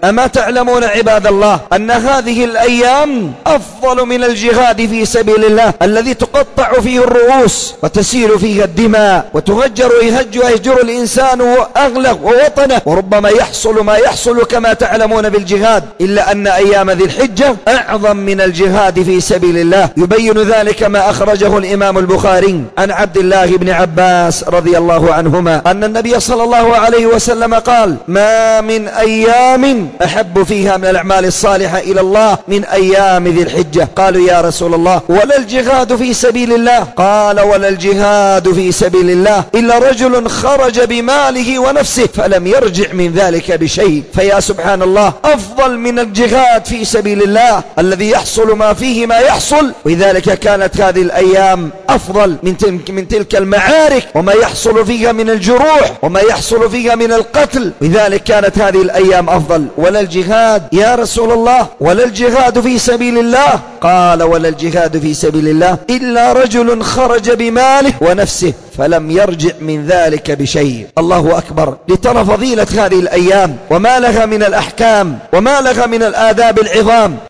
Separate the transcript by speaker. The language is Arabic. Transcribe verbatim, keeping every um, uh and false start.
Speaker 1: أما تعلمون عباد الله أن هذه الأيام أفضل من الجهاد في سبيل الله الذي تقطع فيه الرؤوس وتسيل فيه الدماء وتهجر يهجر الإنسان أهله ووطنه، وربما يحصل ما يحصل كما تعلمون بالجهاد، إلا أن أيام ذي الحجة أعظم من الجهاد في سبيل الله. يبين ذلك ما أخرجه الإمام البخاري عن عبد الله بن عباس رضي الله عنهما أن النبي صلى الله عليه وسلم قال: ما من أيام أحب فيها من الأعمال الصالحة إلى الله من أيام ذي الحجة. قالوا: يا رسول الله ولا الجهاد في سبيل الله؟ قال: ولا الجهاد في سبيل الله إلا رجل خرج بماله ونفسه فلم يرجع من ذلك بشيء. فيا سبحان الله، أفضل من الجهاد في سبيل الله الذي يحصل ما فيه ما يحصل، ولذلك كانت هذه الأيام أفضل من تلك, من تلك المعارك وما يحصل فيها من الجروح وما يحصل فيها من القتل، لذلك كانت هذه الأيام أفضل. ولا الجهاد يا رسول الله ولا الجهاد في سبيل الله؟ قال: ولا الجهاد في سبيل الله إلا رجل خرج بماله ونفسه فلم يرجع من ذلك بشيء. الله أكبر، لترى فضيلة هذه الأيام وما لها من الأحكام وما لها من الآداب العظام.